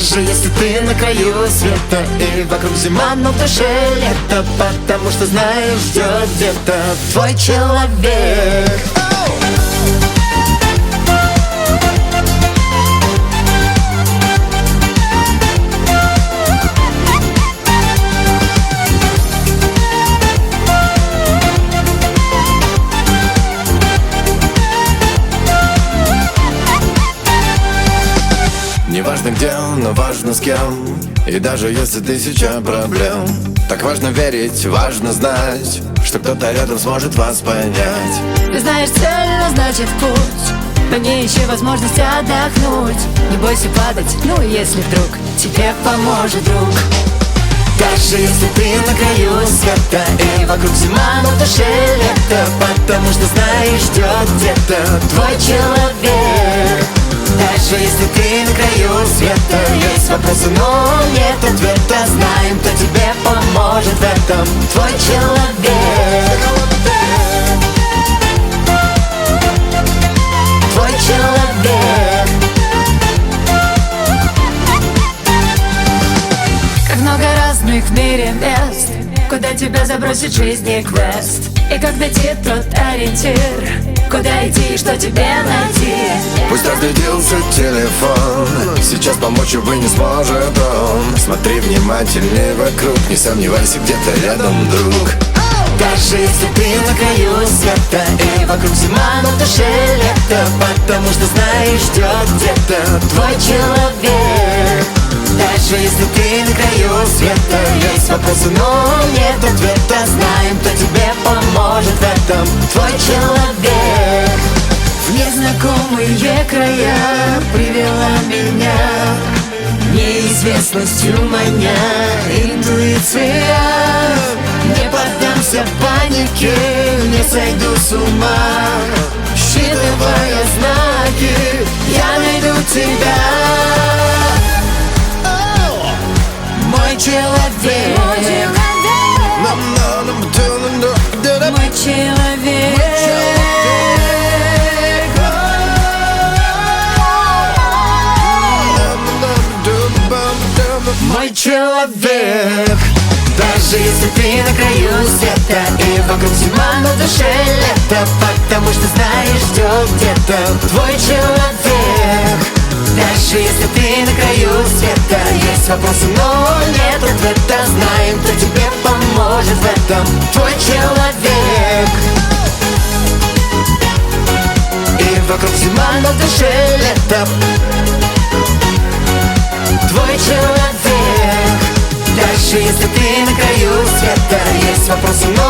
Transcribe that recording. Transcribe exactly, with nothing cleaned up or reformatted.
Даже если ты на краю света и вокруг зима, но в душе лето, потому что знаешь, ждет где-то твой человек. Не важно где, но важно с кем. И даже если тысяча проблем, так важно верить, важно знать, что кто-то рядом сможет вас понять. Ты знаешь цель, но значит путь, по ней ищи возможность отдохнуть. Не бойся падать, ну если вдруг тебе поможет друг. Даже если ты на краю света и вокруг зима, но в душе лето, потому что знаешь, ждет где-то твой человек. Даже если ты на краю света, есть вопросы, но нет ответа, знаем, кто тебе поможет в этом, твой человек. Твой человек. Как много разных в мире мест, куда тебя забросит жизни квест. И как найти тот ориентир, куда идти и что тебе найти. Пусть разрядился телефон, сейчас помочь, увы, не сможет он. Смотри внимательнее вокруг, не сомневайся, где-то рядом друг. Даже если ты на краю света и вокруг зима, но в душе лето, потому что знаешь, ждет где-то твой человек. Даже если ты на краю света, есть вопросы, но нет ответа, знаем, кто тебе поможет в этом, твой человек. В незнакомые края привела меня неизвестностью маня интуиция. Не поддамся панике, не сойду с ума. Считывая знаки, я найду тебя. Мой человек, мой человек, мой человек. Мой человек. Даже если ты на краю света и вокруг зима, но в душе лето, потому что знаешь, ждет где-то твой человек. Даже если ты на краю света, есть вопросы, но нет ответа, знаем, кто тебе поможет в этом, твой человек. И вокруг зима, но в душе лето, твой человек. Даже если ты на краю света, есть вопросы, но